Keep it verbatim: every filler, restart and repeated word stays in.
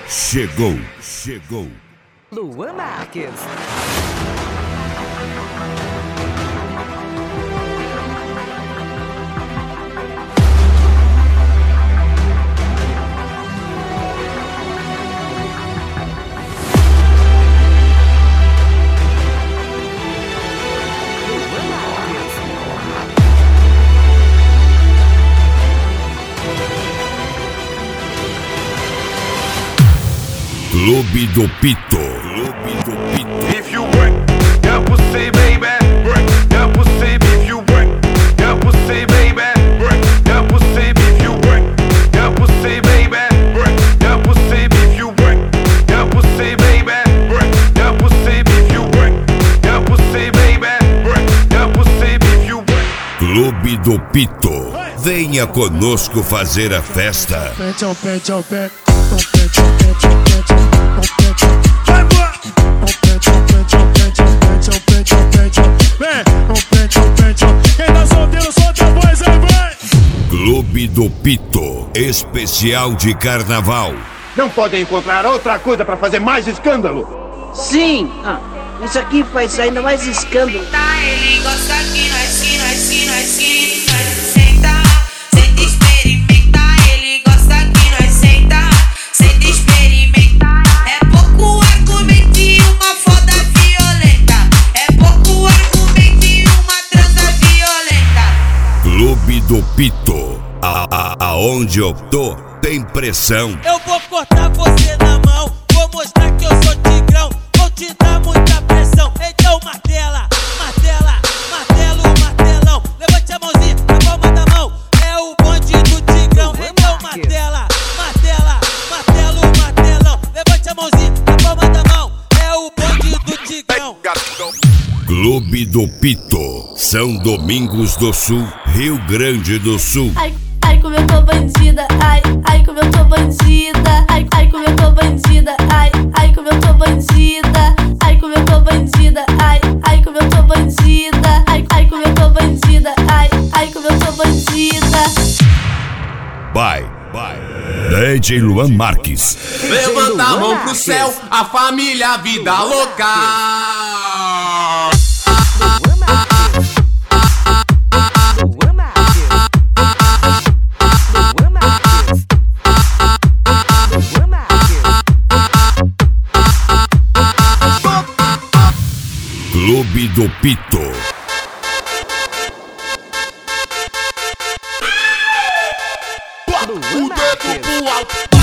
chegou, chegou. Luan Marques. Clube do Pito. Clube do Pito. If you work, your pussy, baby, work, your pussy, if you work, your pussy, baby, work, your pussy, if you work, your pussy, baby, work, your pussy, if you work, your pussy, baby, work, your pussy, if you work, your pussy, baby, work, your pussy, if you work. Clube do Pito. Venha conosco fazer a festa. Clube do Pito, especial de carnaval. Não podem encontrar outra coisa pra fazer mais escândalo? Sim! Ah, isso aqui faz ainda mais escândalo. Ele gosta que nós, que nós, que nós, que nós senta, senta, experimenta. Ele gosta que nós senta, senta, experimenta. É pouco argumento e uma foda violenta. É pouco argumento e uma transa violenta. Clube do Pito, a, a, aonde eu tô tem pressão. Eu vou cortar você na mão, vou mostrar que eu sou tigrão. Vou te dar muita pressão, então martela, martela, martelo, martelão. Levante a mãozinha, a palma da mão, é o bonde do tigrão. Então martela, martela, martelo, martelão. Levante a mãozinha, a palma da mão, é o bonde do tigrão. Clube do Pito, São Domingos do Sul, Rio Grande do Sul. Ai, ai como eu tô bandida, ai, ai como eu tô bandida. Ai, ai como eu tô bandida, ai, ai como eu tô bandida. Ai como eu tô bandida, ai, ai como eu tô bandida. Ai, ai como eu tô bandida, ai, ai como eu tô bandida. Vai, vai. D J Luan Marques. Levanta a mão pro céu, a família, vida louca. Clube do Pito. O dedo pro alto.